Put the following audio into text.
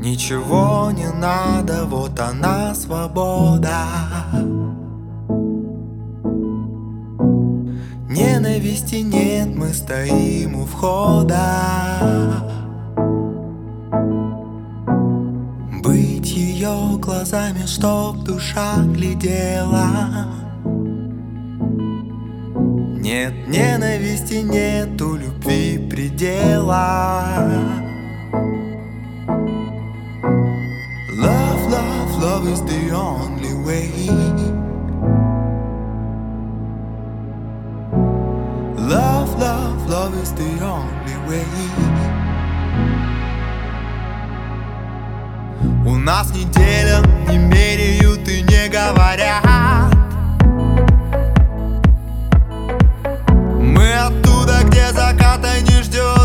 Ничего не надо, вот она свобода. Ненависти нет, мы стоим у входа. Быть ее глазами, чтоб душа глядела. Нет ненависти, нету любви предела. Love, love, love is the only way. Love, love, love is the only way. У нас неделя, не меряют и не говорят. Мы оттуда, где заката не ждет.